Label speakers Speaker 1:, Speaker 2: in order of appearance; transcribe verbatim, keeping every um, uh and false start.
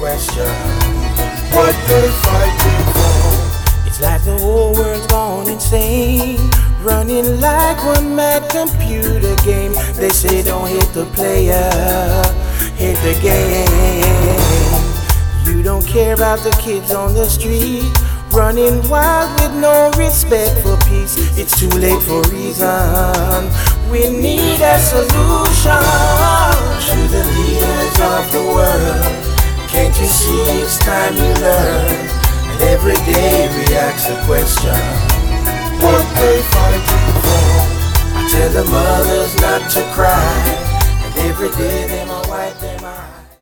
Speaker 1: question what they fighting for. It's like the whole world's gone insane, running like one mad computer game. They say don't hit the player, hit the game. You don't care about the kids on the street, running wild with no respect for peace. It's too late for reason. We need a solution. To the leaders of the world, can't you see it's time you learn? And every day we ask the question, what they fighting for? I tell the mothers not to cry, and every day they might wipe their eyes.